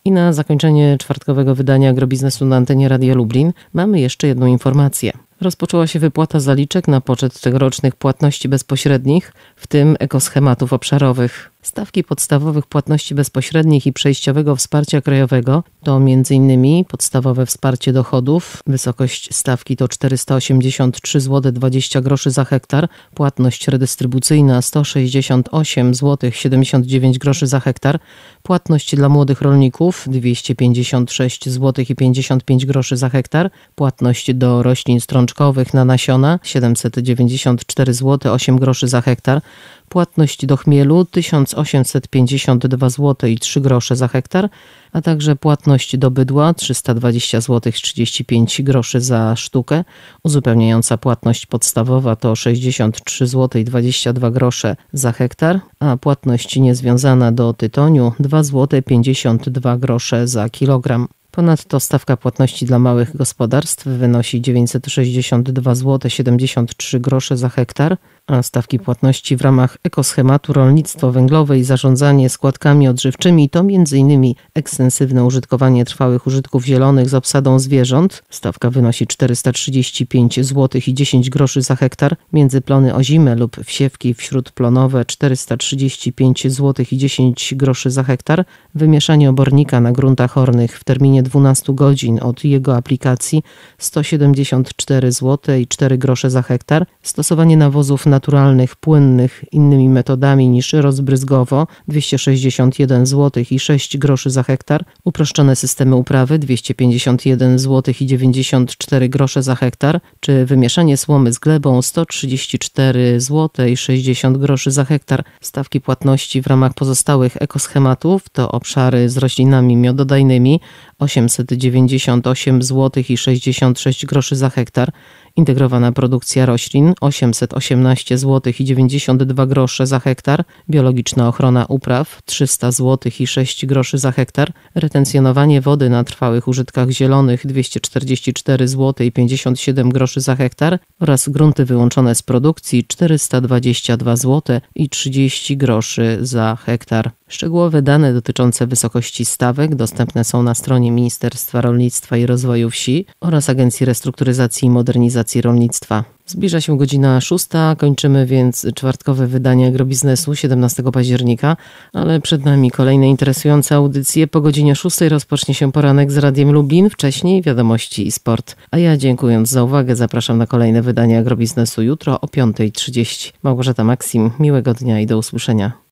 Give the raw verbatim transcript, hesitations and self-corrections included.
I na zakończenie czwartkowego wydania Agrobiznesu na antenie Radia Lublin mamy jeszcze jedną informację. Rozpoczęła się wypłata zaliczek na poczet tegorocznych płatności bezpośrednich, w tym ekoschematów obszarowych. Stawki podstawowych płatności bezpośrednich i przejściowego wsparcia krajowego to między innymi podstawowe wsparcie dochodów. Wysokość stawki to czterysta osiemdziesiąt trzy złote dwadzieścia groszy za hektar, płatność redystrybucyjna sto sześćdziesiąt osiem złotych siedemdziesiąt dziewięć groszy za hektar, płatność dla młodych rolników dwieście pięćdziesiąt sześć złotych pięćdziesiąt pięć groszy za hektar, płatność do roślin strączkowych na nasiona siedemset dziewięćdziesiąt cztery złote osiem groszy za hektar, płatność do chmielu tysiąc osiemset pięćdziesiąt dwa złote i trzy grosze za hektar, a także płatność do bydła trzysta dwadzieścia złotych trzydzieści pięć groszy za sztukę. Uzupełniająca płatność podstawowa to sześćdziesiąt trzy złote dwadzieścia dwa grosze za hektar, a płatność niezwiązana do tytoniu dwa złote pięćdziesiąt dwa grosze za kilogram. Ponadto stawka płatności dla małych gospodarstw wynosi dziewięćset sześćdziesiąt dwa złote siedemdziesiąt trzy grosze za hektar, a stawki płatności w ramach ekoschematu rolnictwo węglowe i zarządzanie składkami odżywczymi to m.in. ekstensywne użytkowanie trwałych użytków zielonych z obsadą zwierząt. Stawka wynosi czterysta trzydzieści pięć złotych dziesięć groszy za hektar, międzyplony ozime lub wsiewki wśródplonowe czterysta trzydzieści pięć złotych dziesięć groszy za hektar, wymieszanie obornika na gruntach ornych w terminie dwunastu godzin od jego aplikacji sto siedemdziesiąt cztery złote cztery grosze za hektar, stosowanie nawozów naturalnych, płynnych innymi metodami niż rozbryzgowo dwieście sześćdziesiąt jeden złotych sześć groszy za hektar, uproszczone systemy uprawy dwieście pięćdziesiąt jeden złotych dziewięćdziesiąt cztery grosze za hektar, czy wymieszanie słomy z glebą sto trzydzieści cztery złote sześćdziesiąt groszy za hektar. Stawki płatności w ramach pozostałych ekoschematów to obszary z roślinami miododajnymi osiemset dziewięćdziesiąt osiem złotych sześćdziesiąt sześć groszy za hektar, integrowana produkcja roślin osiemset osiemnaście złotych dziewięćdziesiąt dwa grosze za hektar, biologiczna ochrona upraw trzysta złotych sześć groszy za hektar, retencjonowanie wody na trwałych użytkach zielonych dwieście czterdzieści cztery złote pięćdziesiąt siedem groszy za hektar oraz grunty wyłączone z produkcji czterysta dwadzieścia dwa złote trzydzieści groszy za hektar. Szczegółowe dane dotyczące wysokości stawek dostępne są na stronie Ministerstwa Rolnictwa i Rozwoju Wsi oraz Agencji Restrukturyzacji i Modernizacji Rolnictwa. Zbliża się godzina szósta, kończymy więc czwartkowe wydanie Agrobiznesu siedemnastego października, ale przed nami kolejne interesujące audycje. Po godzinie szóstej rozpocznie się poranek z Radiem Lublin, wcześniej wiadomości i sport. A ja, dziękując za uwagę, zapraszam na kolejne wydanie Agrobiznesu jutro o piąta trzydzieści. Małgorzata Maksim, miłego dnia i do usłyszenia.